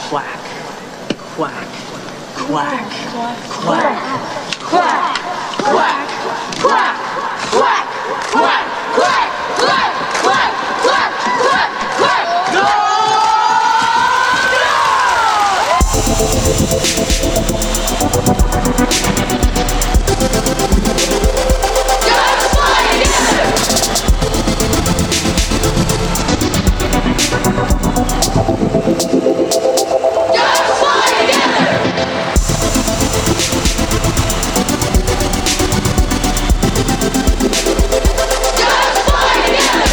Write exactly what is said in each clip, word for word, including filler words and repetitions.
Quack. Quack. Quack. Quack. Quack. Quack. Quack. Quack. Quack. Quack. Quack. Quack. Quack. Quack. Quack. Quack. No! Ducks fly together! Ducks fly together! Ducks fly together!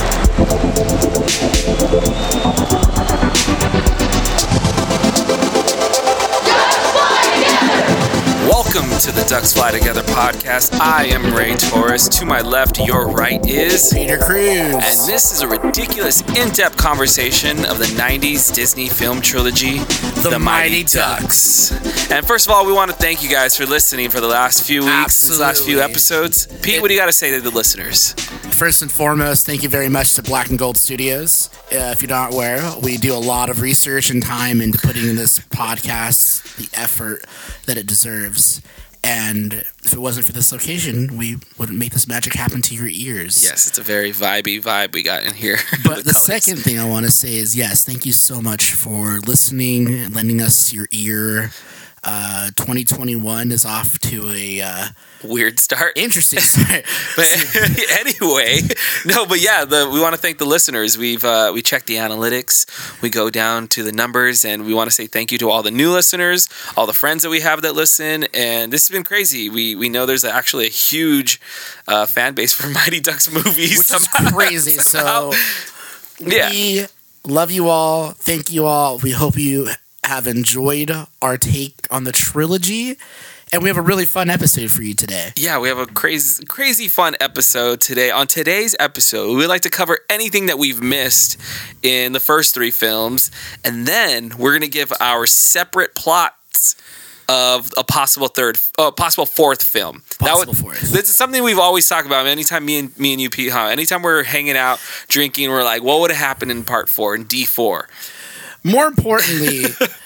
Ducks fly together! Welcome to the Ducks Fly Together podcast. I am Ray Torres. To my left, your right is Peter Cruz. And this is a ridiculous, in-depth conversation of the nineties Disney film trilogy, The, The Mighty, Mighty Ducks. And first of all, we want to thank you guys for listening for the last few weeks, these last few Absolutely. episodes. Pete, what do you got to say to the listeners? First and foremost, thank you very much to Black and Gold Studios. Uh, if you're not aware, we do a lot of research and time into putting this podcast the effort that it deserves. And if it wasn't for this location, we wouldn't make this magic happen to your ears. Yes, it's a very vibey vibe we got in here. But the second thing I want to say is, yes, thank you so much for listening and lending us your ear. Uh, twenty twenty-one is off to a uh, weird start. interesting start. But anyway, no, but yeah, the, we want to thank the listeners. We've uh, we checked the analytics. We go down to the numbers, and we want to say thank you to all the new listeners, all the friends that we have that listen. And this has been crazy. We we know there's actually a huge uh, fan base for Mighty Ducks movies, Which somehow. is crazy. So Yeah. we love you all. Thank you all. We hope you have enjoyed our take on the trilogy. And we have a really fun episode for you today. Yeah, we have a crazy, crazy fun episode today. On today's episode, we would like to cover anything that we've missed in the first three films, and then we're going to give our separate plots of a possible third, uh, possible fourth film. Possible that would, fourth. This is something we've always talked about. Anytime me and me and you, Pete, huh? Anytime we're hanging out, drinking, we're like, what would have happened in part four, in D four? More importantly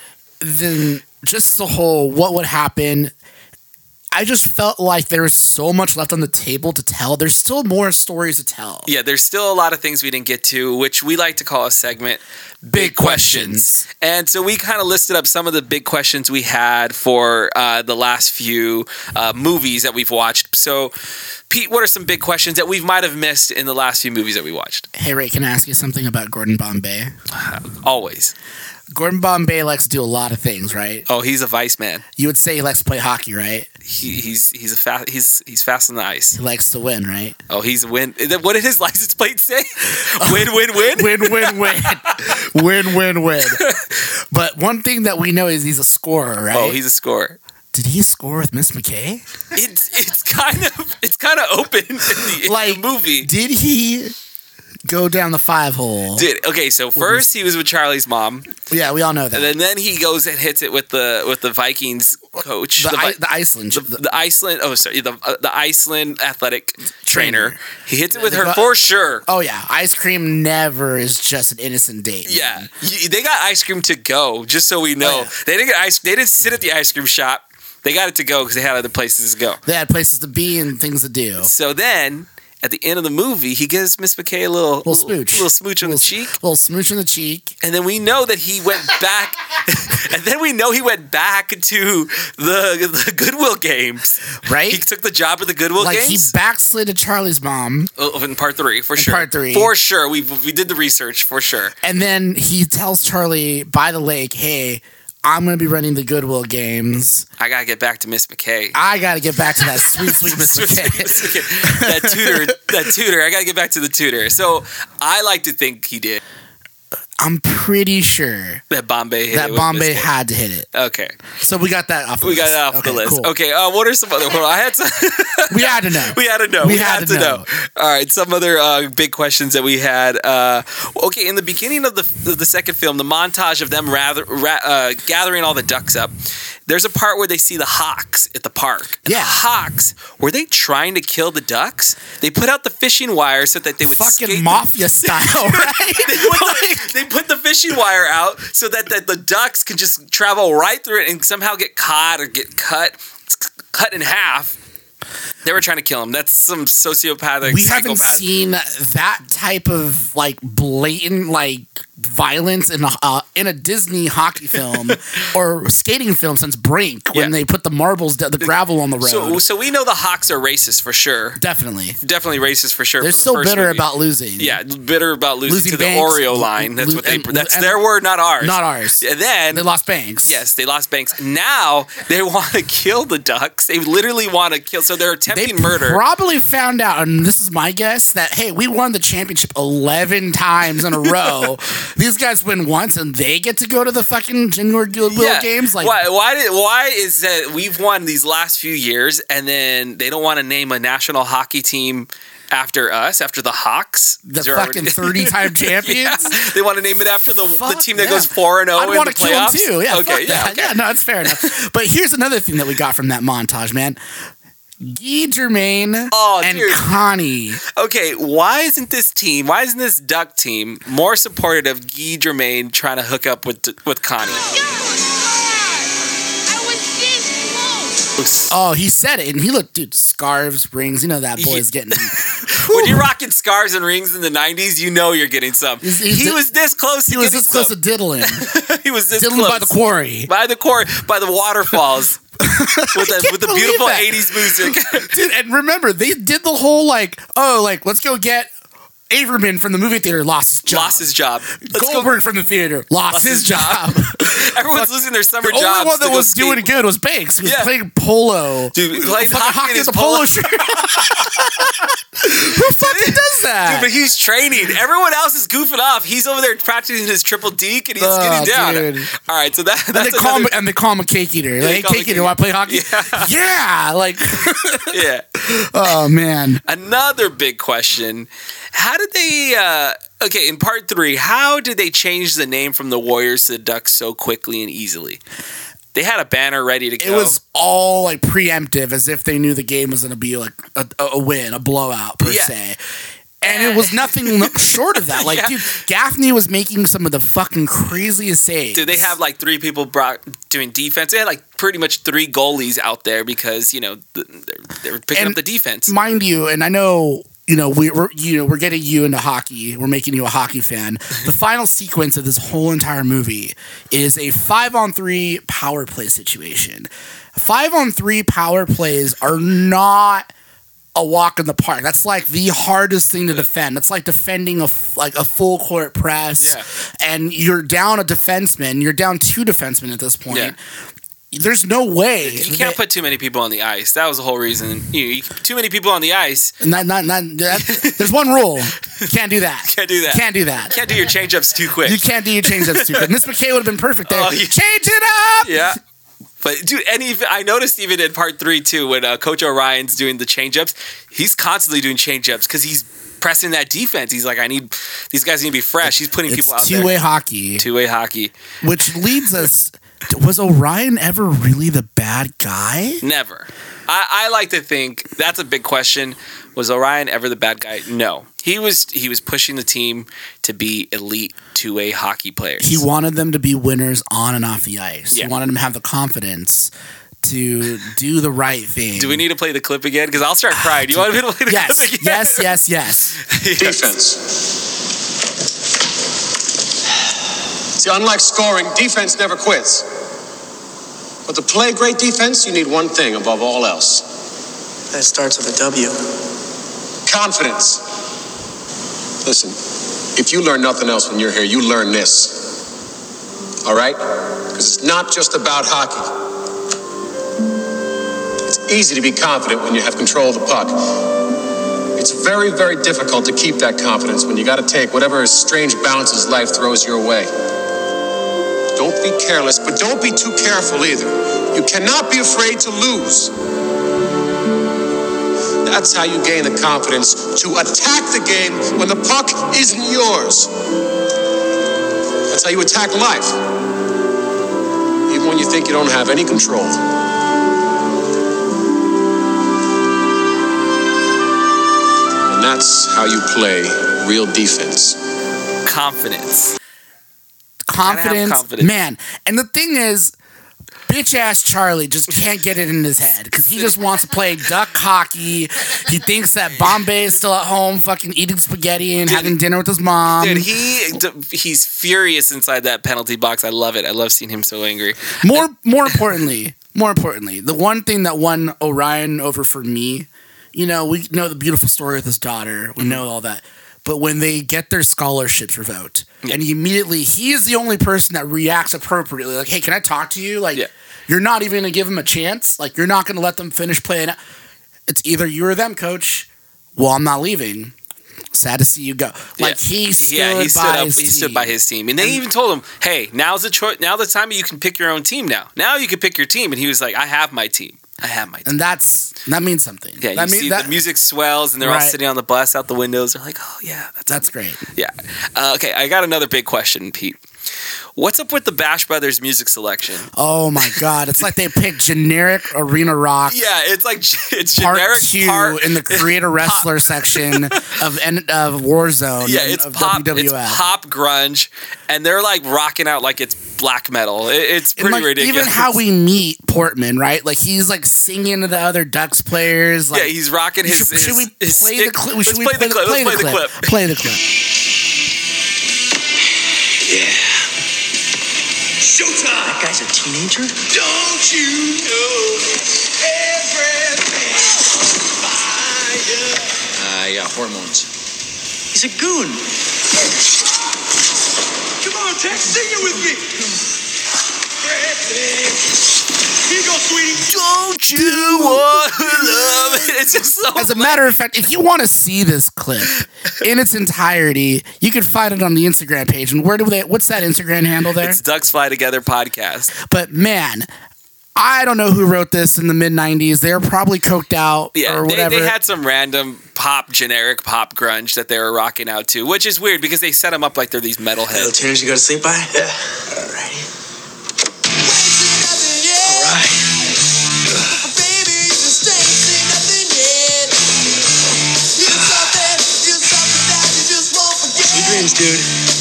than just the whole what would happen, I just felt like there was so much left on the table to tell. There's still more stories to tell. Yeah, there's still a lot of things we didn't get to, which we like to call a segment Big Questions. And so we kind of listed up some of the big questions we had for uh, the last few uh, movies that we've watched. So, Pete, what are some big questions that we might have missed in the last few movies that we watched? Hey, Ray, can I ask you something about Gordon Bombay? Uh, always. Gordon Bombay likes to do a lot of things, right? Oh, he's a vice man. You would say he likes to play hockey, right? He, he's he's a fa- he's he's fast on the ice. He likes to win, right? Oh, he's a win. What did his license plate say? Win, win, win. Win, win, win. Win, win, win. But one thing that we know is he's a scorer, right? Oh, he's a scorer. Did he score with Miss McKay? It's it's kind of it's kind of open in the, in Like, the movie. Did he go down the five hole? Did okay? So first he was with Charlie's mom, Yeah, we all know that. and then, then he goes and hits it with the with the Vikings coach, the, the, I, Vi- the Iceland. the, the- the Iceland. Oh, sorry, the uh, the Iceland athletic trainer. Trainer. He hits it with The her Vi- for sure. oh, yeah. Ice cream never is just an innocent date. Yeah, man. Y- they got ice cream to go. Just so we know, Oh, yeah. they didn't get ice. They didn't sit at the ice cream shop. They got it to go because they had other places to go. They had places to be and things to do. So then, at the end of the movie, he gives Miss McKay a little Little smooch. little smooch on little, the cheek. little smooch on the cheek. And then we know that he went back, and then we know he went back to the the Goodwill Games. Right? He took the job at the Goodwill Like, Games. he backslid Charlie's mom, Oh, in part three, for sure. part three. for sure. We we did the research for sure. and then he tells Charlie by the lake, hey, I'm going to be running the Goodwill Games. I gotta get back to Miss McKay. I got to get back to that sweet, sweet Miss McKay. that tutor, that tutor. I gotta get back to the tutor. So I like to think he did. I'm pretty sure That Bombay hit it that with Bombay Miss- had to hit it. Okay, So we got that off the we list. got that off Okay, the list. cool. Okay, uh, what are some other? Well, I had some. We had to know. We had to know. We We, had had, to to know. know. All right, some other uh, big questions that we had. Uh, okay, in the beginning of the of the second film, the montage of them rather, ra- uh, gathering all the ducks up, there's a part where they see the Hawks at the park. And Yeah. the Hawks, were they trying to kill the Ducks? They put out the fishing wire so that they would Fucking skate mafia style, right? they, put the, they put the fishing wire out so that, that the ducks could just travel right through it and somehow get caught or get cut, cut in half. They were trying to kill him. That's some sociopathic We haven't psychopath. seen that type of like blatant like violence in a uh, in a Disney hockey film or skating film since Brink when Yeah. they put the marbles, the gravel on the road. So, so we know the Hawks are racist for sure. Definitely, Definitely racist for sure. they're from the still first bitter movie. about losing. Yeah, bitter about losing, Losing to the Banks, Oreo line. That's lo- what they. and- That's and- their word, not ours. not ours. And then They lost Banks. Yes, they lost Banks. Now they want to kill the Ducks. They literally want to kill. So they're They attempting murder. probably found out, and this is my guess, that hey, we won the championship eleven times in a row. These guys win once, and they get to go to the fucking Junior Goodwill games. Like, why? Why did? Why is that we've won these last few years, and then they don't want to name a national hockey team after us, after the Hawks? the They're fucking already- thirty-time champions. Yeah, they want to name it after the, the Fuck team that them. goes four and zero I'd in want the to kill him playoffs. too. Yeah, okay, fuck yeah, that. okay. Yeah, no, it's fair enough. But here's another thing that we got from that montage, man. Guy Germain Oh, and dude. Connie. Okay, why isn't this team? Why isn't this Duck team more supportive of Guy Germain trying to hook up with with Connie? I was this close. Oh, he said it, and he looked, dude, scarves, rings. You know that boy's getting. When you're rocking scarves and rings in the nineties, you know you're getting some. He's- he's he di- was this close. To He was getting this close some. to diddling. he was this Diddling close by the quarry. by the core, by the waterfalls, with the can't with the believe beautiful that. eighties music. Dude, and remember, they did the whole like, oh, like, let's go get Averman from the movie theater, lost his job. Lost his job. Let's go. Goldberg from the theater, lost, Lost his, his job. Everyone's losing their summer The jobs. only one to that go was skate. doing good was Banks. He was Yeah. playing polo. Dude, he played Fucking hockey hockey in with his the polo polo- shirt. Who fucking does that? Dude, but he's training. Everyone else is goofing off. He's over there practicing his triple deke and he's Oh, getting down. dude. All right, so that, and they that's call him another, and they call him a cake eater. Like, they hey, call him cake a eater, cake want to play hockey? Yeah, like yeah. oh man. Another big question. How did they uh okay, in part three, how did they change the name from the Warriors to the Ducks so quickly and easily? They had a banner ready to go. It was all like preemptive, as if they knew the game was going to be like a, a win, a blowout per Yeah. se. And it was nothing short of that. Like, Yeah. dude, Gaffney was making some of the fucking craziest saves. Dude, they have like three people brought doing defense. They had like pretty much three goalies out there because, you know, th- they're, they're picking And up the defense. mind you, and I know, you know, we, we're you know we're getting you into hockey. We're making you a hockey fan. The final sequence of this whole entire movie is a five on three power play situation. Five on three power plays are not a walk in the park. That's like the hardest thing to defend. That's like defending a f- like a full court press, Yeah. and you're down a defenseman. You're down two defensemen at this point. Yeah. There's no way You can't put too many people on the ice. That was the whole reason. You, you too many people on the ice. Not, not, not, that, there's one rule. You can't do that. Can't do that. Can't do that. Can't do your change-ups too quick. You can't do your change up stupid. Miss McKay would have been perfect there. Oh, yeah. Change it up. Yeah. But dude, and even I noticed even in part three too, when uh, Coach O'Ryan's doing the change-ups, he's constantly doing change-ups because he's pressing that defense. He's like, I need these guys need to be fresh. He's putting It's people out two-way there. hockey, Two-way hockey. which leads us. Was Orion ever really the bad guy? Never. I, I like to think that's a big question. Was Orion ever the bad guy? No. He was he was pushing the team to be elite two-way hockey players. He wanted them to be winners on and off the ice. Yeah. He wanted them to have the confidence to do the right thing. Do we need to play the clip again? Because I'll start crying. Do you want me to play the Yes, clip again? yes, yes, yes. Yes. Defense. See, unlike scoring, defense never quits. But to play great defense, you need one thing above all else. That starts with a W. Confidence. Listen, if you learn nothing else when you're here, you learn this. All right? Because it's not just about hockey. It's easy to be confident when you have control of the puck. It's very, very difficult to keep that confidence when you got to take whatever strange bounces life throws your way. Don't be careless, but don't be too careful either. You cannot be afraid to lose. That's how you gain the confidence to attack the game when the puck isn't yours. That's how you attack life. You even when you think you don't have any control. And that's how you play real defense. Confidence. Confidence, confidence. man. And the thing is, bitch ass Charlie just can't get it in his head because he just wants to play duck hockey. He thinks that Bombay is still at home, fucking eating spaghetti and Dude, having dinner with his mom. Dude, he he's furious inside that penalty box. I love it. I love seeing him so angry. More, more importantly, more importantly, the one thing that won Orion over for me, you know, we know the beautiful story with his daughter. We know all that. But when they get their scholarships revoked, yeah. and he immediately, he is the only person that reacts appropriately. Like, hey, can I talk to you? Like, yeah. you're not even going to give them a chance. Like, you're not going to let them finish playing. It's either you or them, coach. Well, I'm not leaving. Sad to see you go. Like, yeah. he stood yeah, he stood by up. his He team. stood by his team, and they even told him, "Hey, now's the choice. Now the time you can pick your own team. Now, now you can pick your team." And he was like, "I have my team. I have my team." And that's that means something. Yeah, that you mean, see that, the music swells, and they're right. all sitting on the bus out the windows. They're like, "Oh yeah, that's that's great." Yeah. Uh, okay, I got another big question, Pete. What's up with the Bash Brothers music selection? Oh my god, it's like they picked generic arena rock. Yeah, it's like it's part generic two part, in the creator wrestler section of of Warzone. Yeah, it's of pop. W W F. It's pop grunge, and they're like rocking out like it's black metal. It, it's pretty like, ridiculous. Even how we meet Portman, right? Like he's like singing to the other Ducks players. Like, yeah, he's rocking his. Should, his, should we his play stick. the clip? Let's Should we play the clip. Let's play the clip. Play the clip. Yeah. Showtime! That guy's a teenager? Don't you know everything's fire? Uh, yeah, hormones. He's a goon. Come on, Tex, sing it with me. Here you go, sweetie. Don't you want love? It's just so. As a matter of fact, if you want to see this clip in its entirety, you can find it on the Instagram page. And where do they? What's that Instagram handle there? It's Ducks Fly Together podcast. But man, I don't know who wrote this in the mid nineties. They were probably coked out Yeah, or they, whatever. they had some random pop, generic pop grunge that they were rocking out to, which is weird because they set them up like they're these metalheads. Little tunes you go to sleep by? Yeah. Alrighty. Dreams, dude.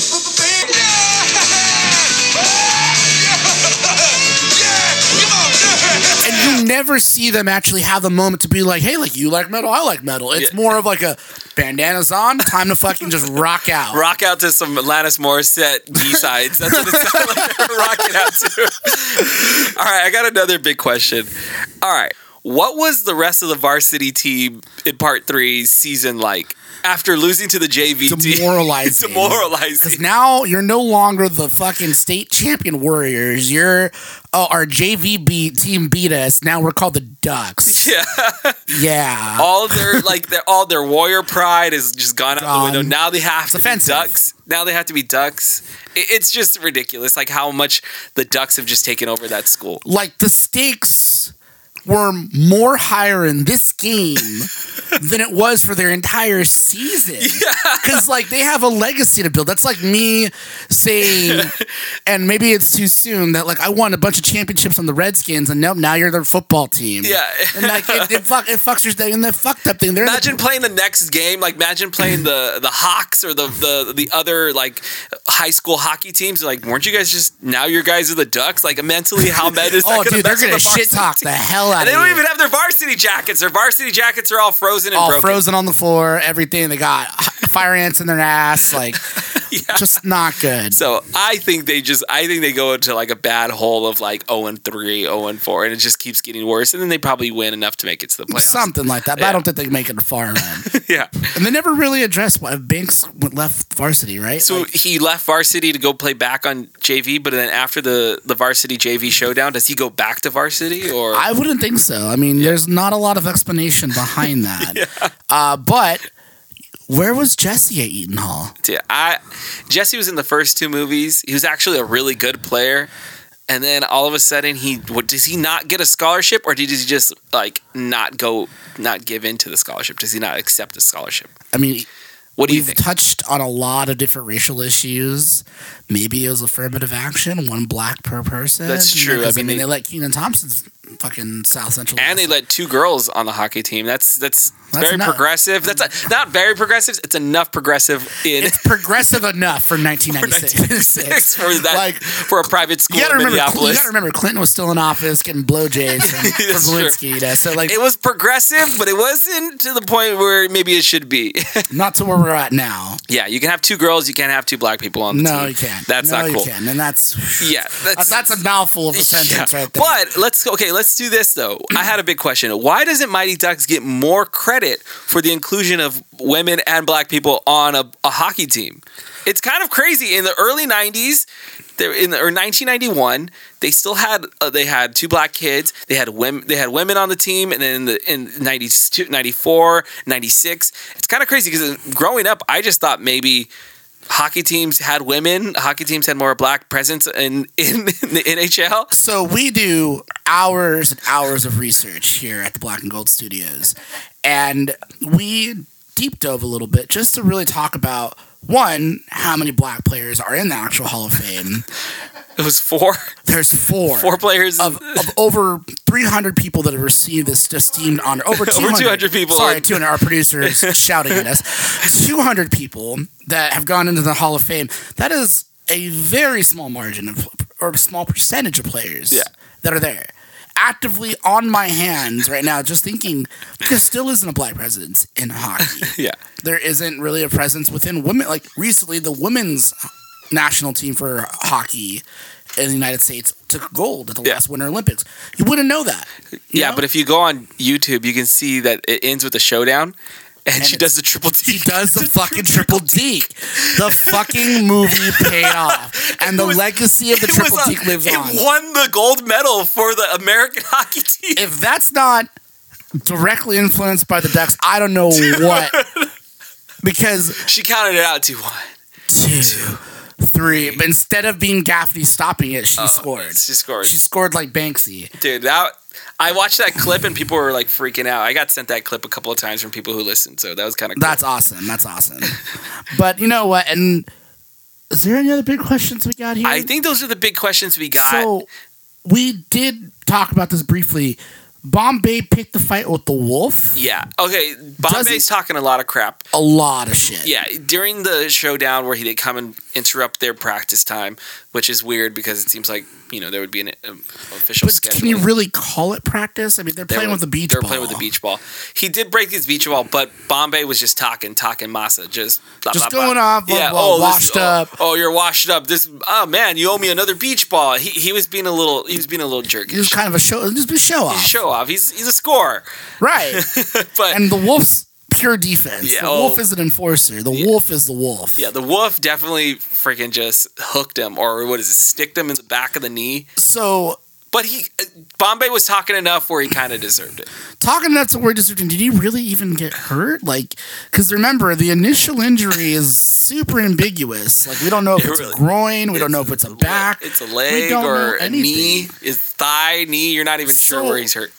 And you never see them actually have the moment to be like, hey, like you like metal, I like metal. It's Yeah. more of like a bandana's on, time to fucking just rock out. Rock out to some Alanis Morissette B-sides. That's what it sounded like they were rocking out to. All right, I got another big question. All right, what was the rest of the varsity team in part three season like? After losing to the J V team. Demoralizing. Demoralizing. Because now you're no longer the fucking state champion Warriors. You're, oh, our J V beat, team beat us. Now we're called the Ducks. Yeah. Yeah. All their, like, their, all their warrior pride has just gone out Gone. the window. Now they have It's to offensive. be Ducks. Now they have to be Ducks. It, it's just ridiculous, like, how much the Ducks have just taken over that school. Like the stakes were more higher in this game than it was for their entire season. Because, like, they have a legacy to build. That's like me saying, and maybe it's too soon, that, like, I won a bunch of championships on the Redskins, and nope, now you're their football team. Yeah. And, like, it, it, fuck, it fucks your thing, and that fucked up thing. They're Imagine the, playing the next game. Like, imagine playing the, the Hawks or the, the, the other, like, high school hockey teams. Like, weren't you guys just, now your guys are the Ducks? Like, mentally, how mad is that? oh, dude, they're going going to shit talk the hell out And they of don't you. even have their varsity jackets. Their varsity jackets are all frozen and all broken. frozen on the floor, everything. They got fire ants in their ass. Like, Yeah. just not good. So I think they just, I think they go into like a bad hole of like oh and three, oh and four, and it just keeps getting worse. And then they probably win enough to make it to the playoffs. Something like that. But Yeah. I don't think they can make it far end. Yeah. And they never really addressed why Banks went left varsity, right? So Like, he left varsity to go play back on J V, but then after the, the varsity J V showdown, does he go back to varsity or? I wouldn't think so. I mean, there's not a lot of explanation behind that. Yeah. uh, but where was Jesse at Eaton Hall? Yeah, I Jesse was in the first two movies. He was actually a really good player, and then all of a sudden, he what, does he not get a scholarship, or did he just like not go, not give in to the scholarship? Does he not accept the scholarship? I mean, What do you We've think? touched on a lot of different racial issues. Maybe it was affirmative action, one black per person. That's You know, true. 'cause, I mean, I mean, they- they let Keenan Thompson's fucking South Central. And they let two girls on the hockey team. That's that's, That's very enough. progressive. That's a, not very progressive. It's enough progressive in It's progressive enough for nineteen ninety-six. for that Like, for a private school you gotta in remember, you Minneapolis. gotta remember, Clinton was still in office getting blowjays from, from That's true. Zelensky. You know? So like, It was progressive, but it wasn't to the point where maybe it should be. not to where we're at now. Yeah, you can have two girls. You can't have two black people on the team. No, you can't. That's no, not cool. You can. And that's Yeah, that's, that's a mouthful of a sentence Yeah. right there. But let's okay. Let's do this though. I had a big question. Why doesn't Mighty Ducks get more credit for the inclusion of women and black people on a, a hockey team? It's kind of crazy. In the early nineties, there in the, or nineteen ninety-one, they still had uh, they had two black kids. They had women. They had women on the team, and then in the in ninety-two, ninety-four, ninety-six, it's kind of crazy because growing up, I just thought maybe hockey teams had women. Hockey teams had more black presence in in, in the N H L. So we do hours and hours of research here at the Black and Gold Studios, and we deep dove a little bit just to really talk about, one, how many black players are in the actual Hall of Fame. It was four There's four. four players Of, of over three hundred people that have received this esteemed honor. Over two hundred, two hundred people. Sorry, two hundred. Our producer is shouting at us. two hundred people that have gone into the Hall of Fame. That is a very small margin of, or a small percentage of players Yeah. that are there. Actively on my hands right now, just thinking, there still isn't a black presence in hockey. Yeah. There isn't really a presence within women. Like recently, the women's national team for hockey in the United States took gold at the Yeah. last Winter Olympics. You wouldn't know that. you Yeah, know? but if you go on YouTube, you can see that it ends with a showdown, and, And she it's- does the triple T. He does the fucking triple deke. The fucking movie paid off, and the was- legacy of the It triple was a- deke lives it on. won the gold medal for the American hockey team. If that's not directly influenced by the Ducks, I don't know what. Because She counted it out to one. two, three, but instead of being Gaffney stopping it, she scored. She scored. She scored like Banksy. Dude, that I watched that clip and people were like freaking out. I got sent that clip a couple of times from people who listened, so that was kind of cool. That's awesome. That's awesome. But you know what? And is there any other big questions we got here? I think those are the big questions we got. So we did talk about this briefly. Bombay picked the fight with the Wolf. Yeah. Okay. Bombay's Doesn't- talking a lot of crap. A lot of shit. Yeah. During the showdown where he they come and interrupt their practice time, which is weird because it seems like you know there would be an um, official But schedule. can you really call it practice? I mean, they're They playing were- with the beach They were ball. playing with the beach ball. He did break his beach ball, but Bombay was just talking, talking massa, just blah, Just blah, going blah. off, blah, yeah. blah, oh, this- washed oh, up. Oh, you're washed up. This. Oh man, you owe me another beach ball. He he was being a little. He was being a little jerkish. It was kind of a show. Just a show off. Show off. He's he's a scorer, Right. but And the Wolf's pure defense. Yeah, the oh. Wolf is an enforcer. The Wolf is the Wolf. yeah, the Wolf definitely freaking just hooked him, or what is it? Sticked him in the back of the knee. So But he Bombay was talking enough where he kind of deserved it. talking nuts of word description, did he really even get hurt? Like, because remember, the initial injury is super ambiguous. Like, we don't know if It it's really- a groin, we don't know if it's a back. It's a We leg don't or know a anything. knee. Is thigh, knee. You're not even sure So- where he's hurt.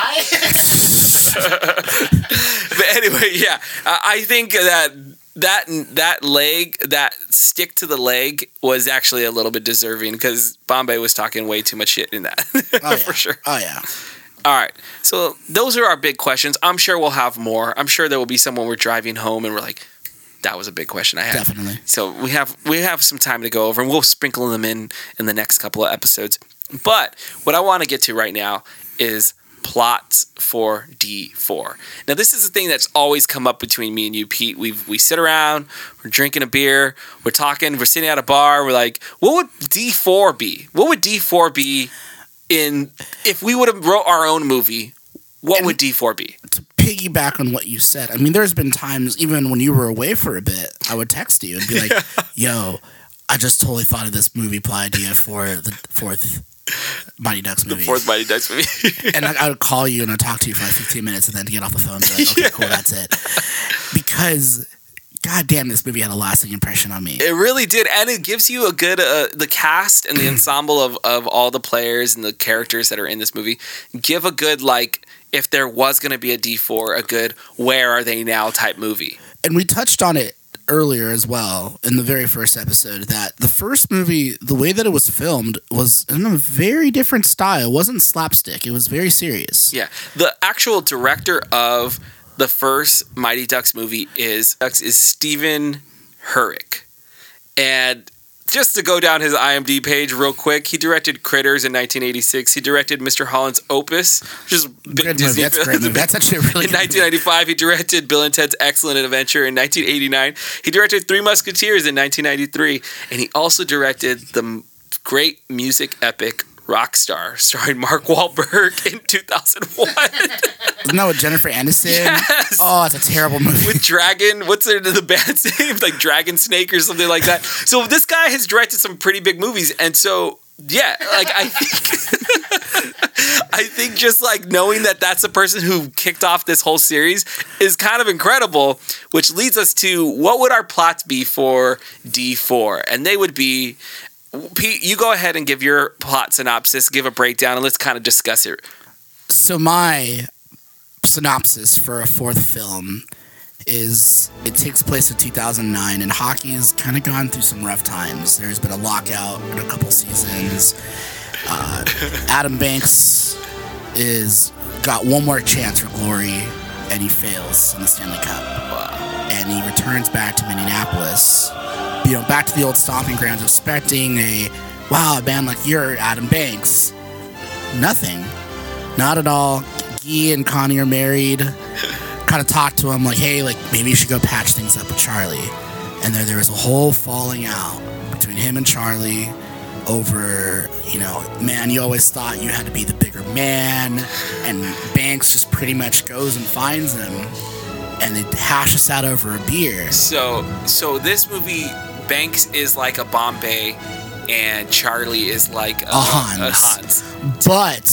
But anyway, yeah, uh, I think that that that leg, that stick to the leg, was actually a little bit deserving because Bombay was talking way too much shit in that Oh, yeah. for sure. Oh, yeah. All right, so those are our big questions. I'm sure we'll have more. I'm sure there will be some when we're driving home and we're like, that was a big question I had. Definitely. So we have we have some time to go over, and we'll sprinkle them in in the next couple of episodes. But what I want to get to right now is plots for D four. Now, this is a thing that's always come up between me and you, Pete. We we sit around, we're drinking a beer, we're talking, we're sitting at a bar. We're like, what would D four be? What would D four be in if we would have wrote our own movie? What And- would D four be? To piggyback on what you said, I mean, there's been times, even when you were away for a bit, I would text you and be like, yo, I just totally thought of this movie plot idea for the fourth Mighty Ducks movie. Fourth Mighty Ducks movie. And I, I would call you and I'd talk to you for like fifteen minutes and then get off the phone and be like, okay, cool, that's it. Because, god damn, this movie had a lasting impression on me. It really did, and it gives you a good uh, the cast and the ensemble of, of all the players and the characters that are in this movie. Give a good like if there was going to be a D four, a good where are they now type movie. And we touched on it earlier as well in the very first episode that the first movie, the way that it was filmed was in a very different style. It wasn't slapstick. It was very serious. Yeah. The actual director of the first Mighty Ducks movie is is Stephen Herrick. And just to go down his I M D B page real quick, he directed Critters in nineteen eighty-six. He directed Mister Holland's Opus, which is Good movie. That's a great movie. That's actually a really in good nineteen ninety-five, he directed Bill and Ted's Excellent Adventure in nineteen eighty-nine. He directed Three Musketeers in nineteen ninety-three. And he also directed the great music epic Rockstar, starring Mark Wahlberg in two thousand one. Isn't that with Jennifer Aniston? Yes. Oh, it's a terrible movie. With Dragon, what's the, the band's name? Like Dragon Snake or something like that. So this guy has directed some pretty big movies. And so, yeah, like I think, I think just like knowing that that's the person who kicked off this whole series is kind of incredible, which leads us to what would our plots be for D four? And they would be, Pete, you go ahead and give your plot synopsis, give a breakdown, and let's kind of discuss it. So my synopsis for a fourth film is it takes place in two thousand nine, and hockey's kind of gone through some rough times. There's been a lockout in a couple seasons. Uh, Adam Banks is got one more chance for glory, and he fails in the Stanley Cup. Wow. And he returns back to Minneapolis, you know, back to the old stomping grounds, expecting a, wow, a band like you're Adam Banks. Nothing. Not at all. Guy and Connie are married. Kind of talk to him like, hey, like, maybe you should go patch things up with Charlie. And there, there was a whole falling out between him and Charlie over, you know, man, you always thought you had to be the bigger man. And Banks just pretty much goes and finds him. And they hash this out over a beer. So, so this movie, Banks is like a Bombay, and Charlie is like a, a Hans. A Hans.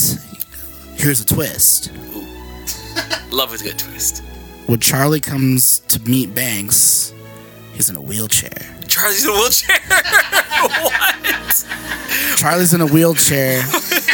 But here's a twist. Ooh. Love a good twist. When Charlie comes to meet Banks, he's in a wheelchair. Charlie's in a wheelchair? What? Charlie's in a wheelchair.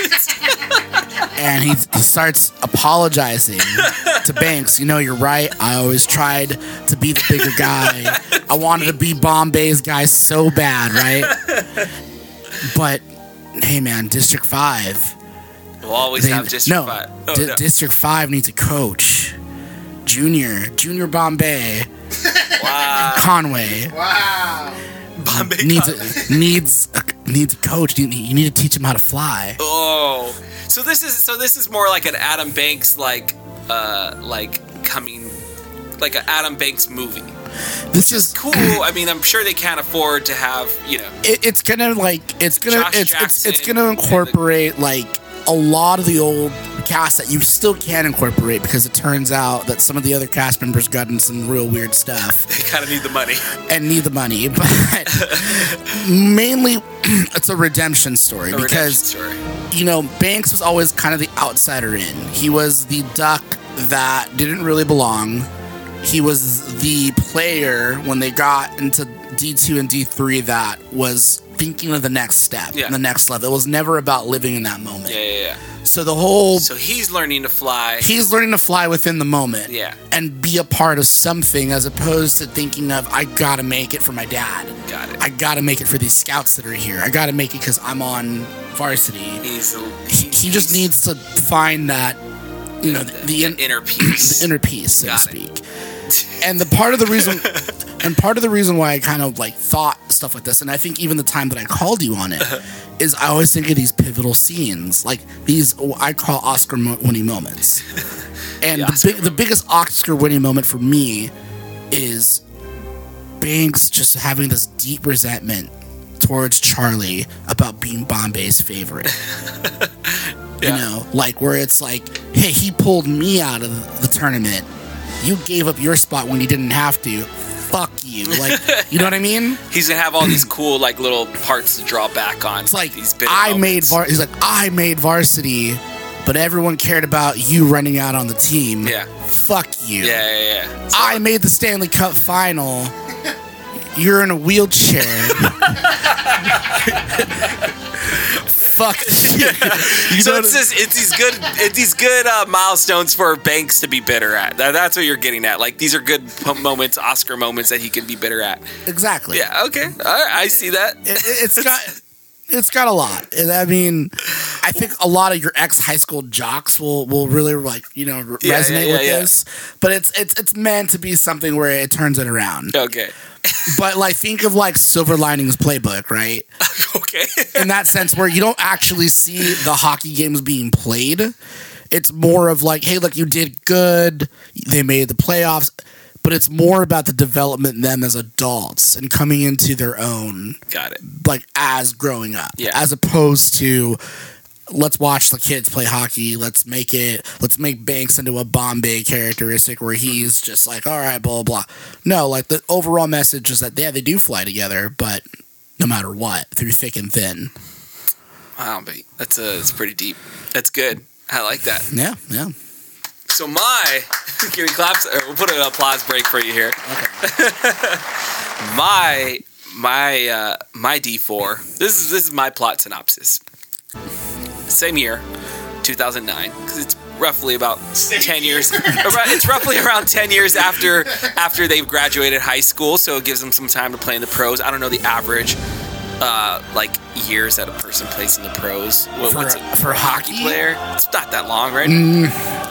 And he, he starts apologizing to Banks. You know, you're right. I always tried to be the bigger guy. I wanted to be Bombay's guy so bad, right? But, hey, man, District five. We'll always they, have District no, five. Oh, D- no. District five needs a coach. Junior. Junior Bombay. Wow. Conway. Wow. Bombay needs Conway. a, needs a, needs a coach. You, you need to teach him how to fly. Oh, so this is so this is more like an Adam Banks like uh like coming like an Adam Banks movie. This is Cool. I mean, I'm sure they can't afford to have, you know. it, it's gonna like it's gonna Josh it's, it's it's Jackson gonna and the- incorporate like a lot of the old cast that you still can incorporate, because it turns out that some of the other cast members got in some real weird stuff They kind of need the money. and need the money, but mainly it's a redemption story A because redemption story. you know, Banks was always kind of the outsider in. He was the duck that didn't really belong. He was the player when they got into D two and D three that was thinking of the next step, Yeah. the next level. It was never about living in that moment. Yeah, yeah, yeah. So the whole So he's learning to fly. he's learning to fly within the moment, Yeah. and be a part of something, as opposed to thinking of, I gotta make it for my dad. Got it. I gotta make it for these scouts that are here. I gotta make it because I'm on varsity. He's, He, he just needs to find that, you know, the, the, in, inner peace. the inner peace, so Got to it. speak. And the part of the reason, and part of the reason why I kind of like thought stuff like this, and I think even the time that I called you on it, is I always think of these pivotal scenes, like these I call Oscar-winning moments. And The the, Oscar big, the biggest Oscar-winning moment for me is Banks just having this deep resentment towards Charlie about being Bombay's favorite. Yeah. You know, like where it's like, hey, he pulled me out of the tournament. You gave up your spot when you didn't have to. Fuck you. Like, you know what I mean? He's gonna have all these cool like little parts to draw back on. It's like, these bitter I made moments. var- he's like, I made varsity, but everyone cared about you running out on the team. Yeah. Fuck you. Yeah, yeah, yeah. So- I made the Stanley Cup final. You're in a wheelchair. fuck. You So know it's what- just it's these good it's these good uh, milestones for Banks to be bitter at. That, that's what you're getting at. Like these are good p- moments, Oscar moments that he can be bitter at. exactly. Yeah. Okay. All right. I see that. It, it's got it's got a lot. And I mean, I think a lot of your ex high school jocks will will really like you know re- Yeah, yeah, resonate yeah, with yeah. this. But it's it's it's meant to be something where it turns it around. Okay. But like think of like Silver Linings Playbook, right? Okay. In that sense, where you don't actually see the hockey games being played. It's more of like, hey, look, you did good. They made the playoffs. But it's more about the development of them as adults and coming into their own, Got it. like as growing up, Yeah. as opposed to let's watch the kids play hockey. Let's make it. Let's make Banks into a Bombay characteristic where he's just like, all right, blah blah. blah. No, like the overall message is that yeah, they do fly together, but no matter what, through thick and thin. Wow, but that's uh, it's pretty deep. That's good. I like that. Yeah, yeah. So my, can we clap? Or we'll put an applause break for you here. my my uh, my D four. This is this is my plot synopsis. Same year, two thousand nine, because it's roughly about ten years. Around- It's roughly around ten years after after they've graduated high school, so it gives them some time to play in the pros. I don't know the average. Uh, like years that a person plays in the pros. What, For- what's a, for hockey? player? It's not that long, right? Mm.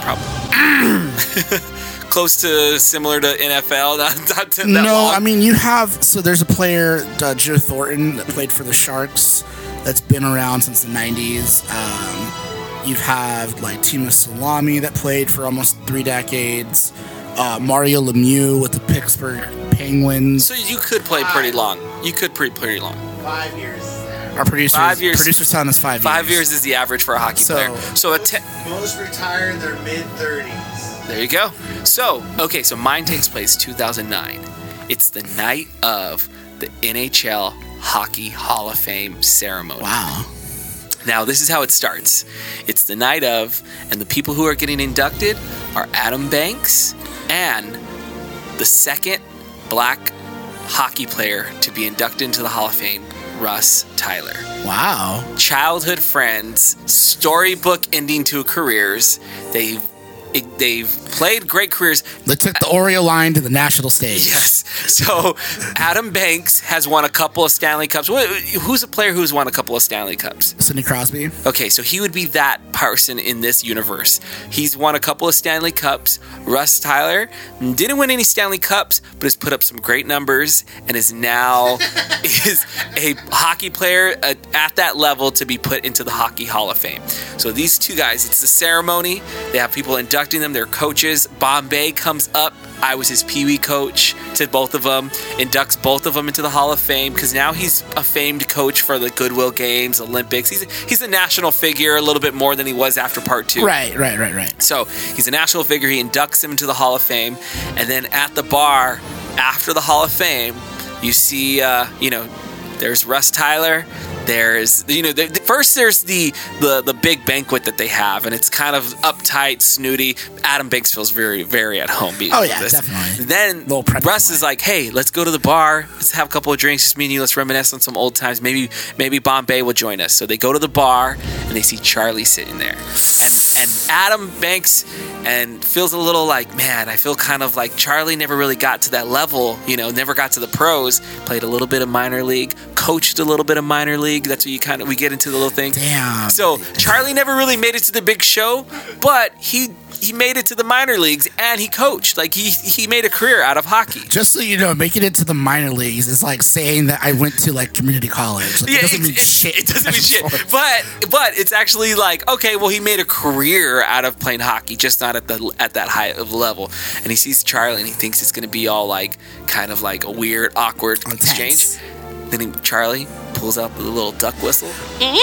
Probably. Close to similar to N F L. Not, not that No, long. I mean you have. So there's a player, uh, Joe Thornton, that played for the Sharks. That's been around since the nineties. Um, you have like Timo Salami that played for almost three decades. Uh, Mario Lemieux with the Pittsburgh Penguins. So you could play pretty long. You could play pretty long. Five years. Our producers, Five years. producers telling us five, Five years. years is the average for a hockey So- player. So a te- Most retire in their mid thirties. there you go. So okay, so mine takes place two thousand nine. It's the night of the N H L Hockey Hall of Fame ceremony. Wow. Now, this is how it starts. It's the night of, and the people who are getting inducted are Adam Banks and the second black hockey player to be inducted into the Hall of Fame, Russ Tyler. Wow. Childhood friends, storybook ending to careers. They've they've played great careers. They took the Oreo line to the national stage. Yes. So Adam Banks has won a couple of Stanley Cups. Wh- Who's a player who's won a couple of Stanley Cups? Sidney Crosby. Okay, so he would be that person in this universe. He's won a couple of Stanley Cups. Russ Tyler didn't win any Stanley Cups, but has put up some great numbers and is now is a hockey player at, at that level to be put into the Hockey Hall of Fame. So these two guys, it's the ceremony. They have people inducting them. They're coaches. Bombay comes up. I was his Pee Wee coach to both of them, inducts both of them into the Hall of Fame because now he's a famed coach for the Goodwill Games, Olympics. He's he's a national figure a little bit more than he was after part two. Right, right, right, right. So he's a national figure. He inducts him into the Hall of Fame, and then at the bar after the Hall of Fame, you see, uh, you know, there's Russ Tyler. There's, you know, the, the, first there's the, the the big banquet that they have, and it's kind of uptight, snooty. Adam Banks feels very, very at home being Oh, with yeah, this. definitely. Then Little preppy Russ boy. is like, hey, let's go to the bar. Let's have a couple of drinks, just me and you. Let's reminisce on some old times. Maybe maybe Bombay will join us. So they go to the bar, and they see Charlie sitting there. And, and Adam Banks and feels a little like, man, I feel kind of like Charlie never really got to that level, you know, never got to the pros, played a little bit of minor league, coached a little bit of minor league. That's what you kind of, we get into the little thing. Damn. So Charlie never really made it to the big show, but he he made it to the minor leagues and he coached. Like he he made a career out of hockey. Just so you know, making it to the minor leagues is like saying that I went to like community college. Like, it doesn't mean shit. It doesn't mean shit. But but it's actually like, okay, well, he made a career out of playing hockey, just not at the at that high of level. And he sees Charlie and he thinks it's gonna be all like kind of like a weird, awkward Intense. exchange. Then he, Charlie pulls out the little duck whistle.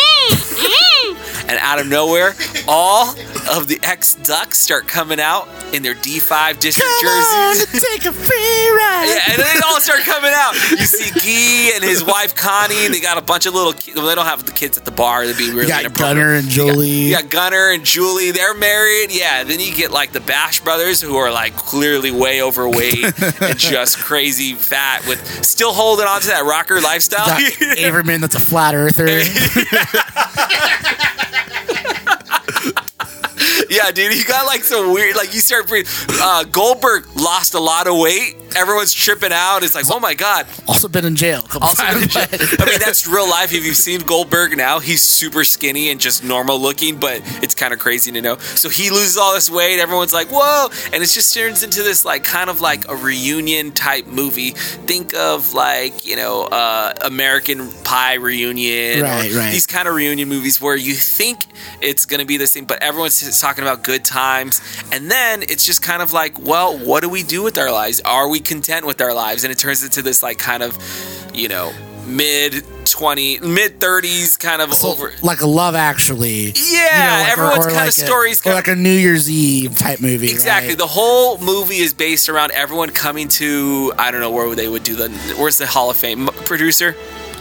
And out of nowhere, all of the ex-Ducks start coming out in their D five district Come on, jerseys. take a free ride. Yeah, and then they all start coming out. You see Guy and his wife Connie, and they got a bunch of little kids. Well, they don't have the kids at the bar. They'd be really You got inappropriate. Gunner and Julie. You got, you got Gunner and Julie. They're married. Yeah, then you get like the Bash brothers, who are like clearly way overweight and just crazy fat, with still holding on to that rocker lifestyle. Got Averman, that's a flat earther. Yeah, dude, you got like some weird, like you start, uh, Goldberg lost a lot of weight. Everyone's tripping out. It's like, oh my God. Also been in jail a couple Also, times. I mean, that's real life. If you've seen Goldberg now, he's super skinny and just normal looking, but it's kind of crazy to know. So he loses all this weight. Everyone's like, whoa. And it just turns into this like kind of like a reunion type movie. Think of like, you know, uh, American Pie reunion. Right, or right. These kind of reunion movies where you think it's going to be the same, but everyone's talking about good times. And then it's just kind of like, well, what do we do with our lives? Are we content with our lives? And it turns into this like kind of, you know, mid twenty, mid thirties kind of So, over. like a Love Actually. Yeah, like- everyone's or kind like of stories. A, or Kind like a New Year's Eve type movie. exactly. Right? The whole movie is based around everyone coming to, I don't know where they would do the, where's the Hall of Fame producer?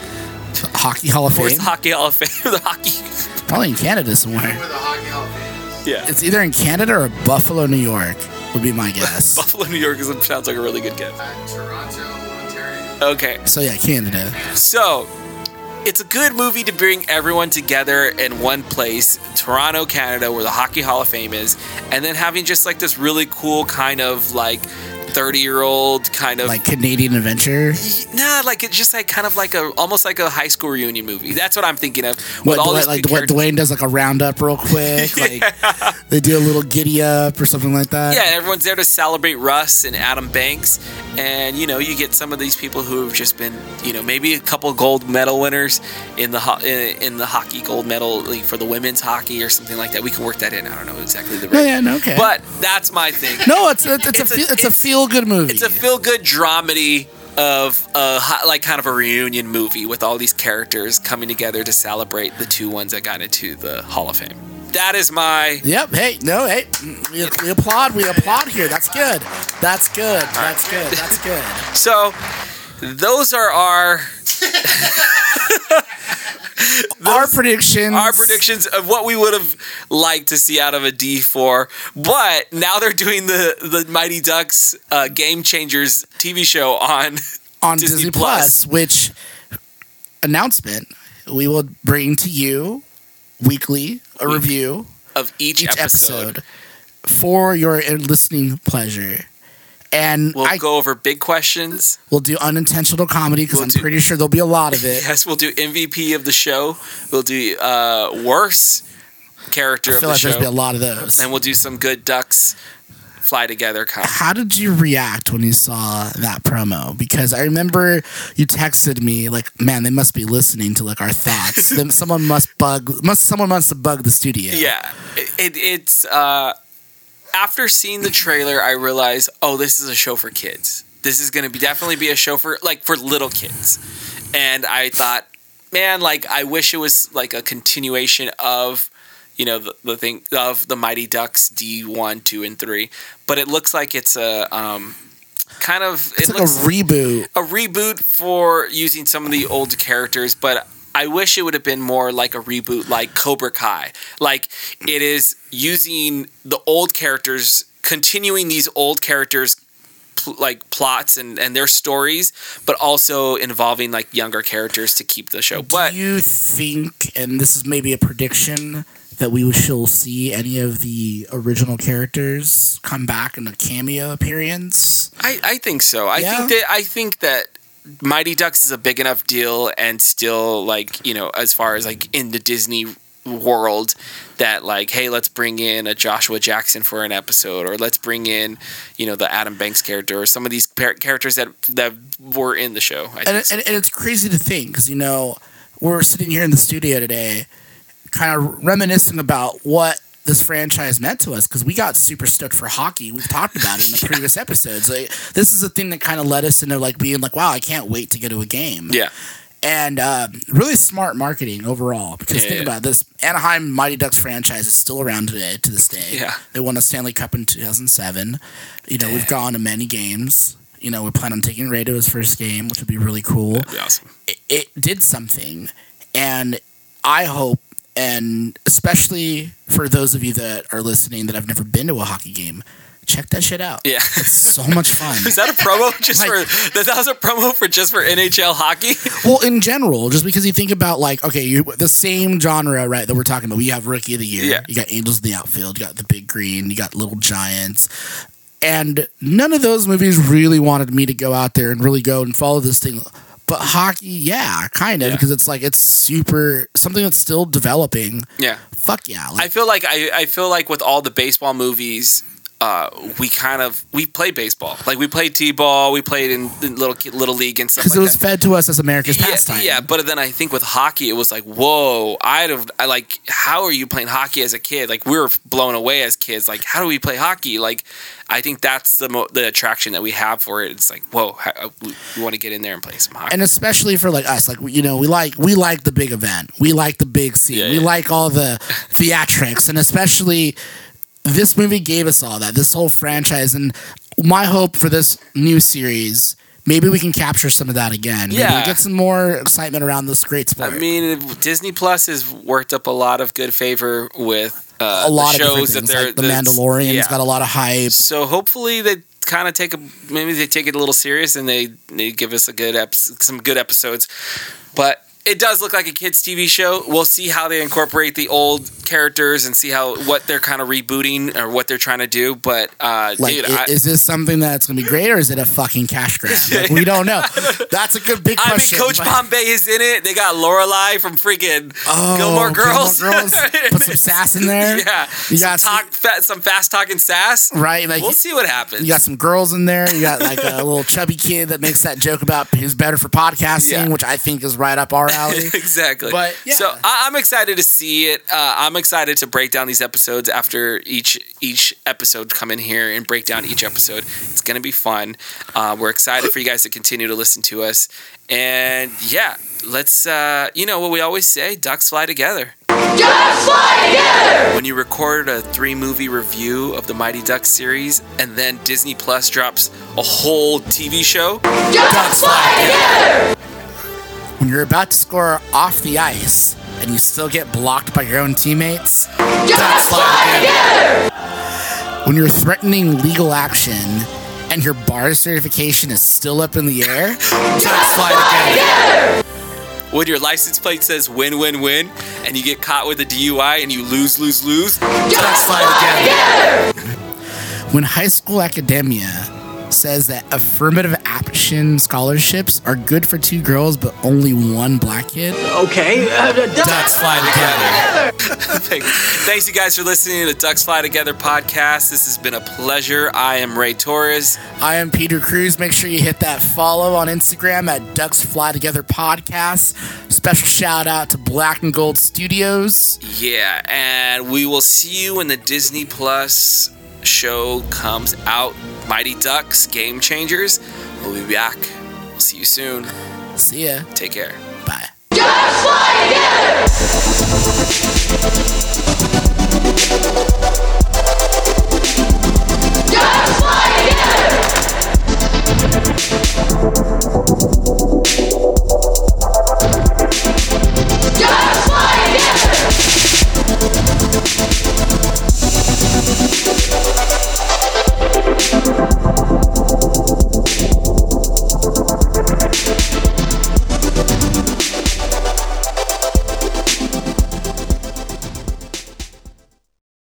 Hockey Hall of Where's Fame. the Hockey Hall of Fame? The hockey. Probably in Canada somewhere. Where the Hockey Hall of Fame is. Yeah. It's either in Canada or Buffalo, New York, would be my guess. Buffalo, New York is, sounds like a really good guess. Uh, Toronto, Ontario. Okay. So yeah, Canada. So, it's a good movie to bring everyone together in one place, Toronto, Canada, where the Hockey Hall of Fame is, and then having just like this really cool kind of like thirty-year-old kind of Like Canadian Adventure. nah, like it's just like kind of like a almost like a high school reunion movie. That's what I'm thinking of. With What, all Dwayne, these like good what characters. Dwayne does, like a roundup real quick. Like they do a little giddy up or something like that. Yeah, everyone's there to celebrate Russ and Adam Banks, and you know you get some of these people who have just been, you know, maybe a couple gold medal winners in the ho- in, in the hockey gold medal league for the women's hockey or something like that. We can work that in. I don't know exactly the. No, yeah, no, okay. But that's my thing. no, it's a, it's, It's a, a- feel, it's a it's- feel good movie. It's a feel good dramedy of a ho- like kind of a reunion movie with all these characters coming together to celebrate the two ones that got into the Hall of Fame. That is my. Yep. Hey, no, hey, we, we applaud. We applaud here. That's good. That's good. That's good. That's good. So, those are our Our predictions. our predictions of what we would have liked to see out of a D four. But now they're doing the the Mighty Ducks uh, Game Changers T V show on on Disney Disney, Plus. Plus, which announcement we will bring to you weekly a review of each, each episode. episode for your listening pleasure. And We'll I go over big questions. will do unintentional comedy because We'll I'm do- pretty sure there'll be a lot of it. Yes, we'll do M V P of the show. We'll do uh, worst character I of feel the like there's show, be a lot of those. and we'll do some good Ducks fly together comedy. How did you react when you saw that promo? Because I remember you texted me like, "Man, they must be listening to like our thoughts. Then someone must bug. Must someone must have bugged the studio." Yeah, it, it, it's uh, after seeing the trailer, I realized, oh, this is a show for kids. This is going to be definitely be a show for like for little kids, and I thought, man, like I wish it was like a continuation of, you know, the, the thing of the Mighty Ducks D one, two, and three, but it looks like it's a um, kind of It's it like looks a reboot. a reboot for using some of the old characters, but I wish it would have been more like a reboot like Cobra Kai. Like it is using the old characters, continuing these old characters pl- like plots and, and their stories, but also involving like younger characters to keep the show. But Do you think, and this is maybe a prediction, that we shall see any of the original characters come back in a cameo appearance? I, I think so. I Yeah? think that I think that Mighty Ducks is a big enough deal and still like, you know, as far as like in the Disney world that like, hey, let's bring in a Joshua Jackson for an episode, or let's bring in, you know, the Adam Banks character, or some of these par- characters that that were in the show. I And, think it, so. and, and it's crazy to think because, you know, we're sitting here in the studio today kind of reminiscing about what this franchise meant to us because we got super stoked for hockey. We've talked about it in the previous episodes. Like, this is a thing that kind of led us into like being like, wow, I can't wait to go to a game. Yeah. And uh, really smart marketing overall. Because yeah, think yeah. about this. Anaheim Mighty Ducks franchise is still around today, to this day. Yeah. They won a Stanley Cup in two thousand seven. You know, Damn. We've gone to many games. You know, we plan on taking Ray to his first game, which would be really cool. That'd be awesome. It, it did something. And I hope, and especially for those of you that are listening that have never been to a hockey game, check that shit out. Yeah. It's so much fun. Is that a promo just Like- for that was a promo for just for N H L hockey? Well, in general, just because you think about like, okay, you the same genre, right, that we're talking about. We have Rookie of the Year. Yeah. You got Angels in the Outfield. You got The Big Green. You got Little Giants. And none of those movies really wanted me to go out there and really go and follow this thing. But hockey, yeah, kind of, Yeah. because it's like it's super something that's still developing. Yeah. Fuck yeah. Like, I feel like I, I feel like with all the baseball movies, uh, we kind of we play baseball. Like we played t-ball, we played in, in little little league and stuff because like it was that. fed to us as America's Yeah, pastime. yeah, but then I think with hockey, it was like, whoa! I'd have, I like, how are you playing hockey as a kid? Like we were blown away as kids. Like, how do we play hockey? Like, I think that's the mo- the attraction that we have for it. It's like, whoa, how, we, we want to get in there and play some hockey. And especially for like us, like you know, we like we like the big event, we like the big scene, Yeah, we yeah. like all the theatrics, and especially this movie gave us all that. This whole franchise, and my hope for this new series, maybe we can capture some of that again. Maybe Yeah. we get some more excitement around this great sport. I mean, Disney Plus has worked up a lot of good favor with uh, a lot the of different shows that things, they're like The that's- Mandalorian's yeah. got a lot of hype. So hopefully they kind of take a maybe they take it a little serious and they they give us a good ep- some good episodes, but. It does look like a kids' T V show. We'll see how they incorporate the old characters and see how what they're kind of rebooting or what they're trying to do. But uh, Like, dude, i- I, is this something that's going to be great, or is it a fucking cash grab? Like, we don't know. That's a good big I mean, question. Coach but- Bombay is in it. They got Lorelai from freaking Oh, Gilmore Girls. Gilmore Girls. Put some sass in there. Yeah, You some, got some- talk, fa- some fast talking sass. Right? Like, We'll see what happens. you got some girls in there. You got like a little chubby kid that makes that joke about who's better for podcasting, Yeah. which I think is right up our alley. Exactly. But, yeah. So I- I'm excited to see it. Uh, I'm excited to break down these episodes after each each episode. Come in here and break down each episode. It's gonna be fun. Uh, we're excited for you guys to continue to listen to us. And yeah, let's. Uh, you know what we always say: ducks fly together. Ducks fly together! When you record a three movie review of the Mighty Ducks series, and then Disney Plus drops a whole T V show. Ducks fly together! When you're about to score off the ice and you still get blocked by your own teammates, Ducks fly together! when you're threatening legal action and your bar certification is still up in the air, ducks fly together. When your license plate says win, win, win, and you get caught with a D U I and you lose, lose, lose. Ducks fly together. When high school academia says that affirmative action scholarships are good for two girls but only one black kid, Okay, uh, ducks fly together. Thanks, you guys, for listening to the Ducks Fly Together podcast. This has been a pleasure. I am Ray Torres. I am Peter Cruz. Make sure you hit that follow on Instagram at Ducks Fly Together Podcast. Special shout out to Black and Gold Studios. Yeah, and we will see you when the Disney Plus show comes out. Mighty Ducks, Game Changers. We'll be back. We'll see you soon. See ya. Take care. Bye. Ducks fly together!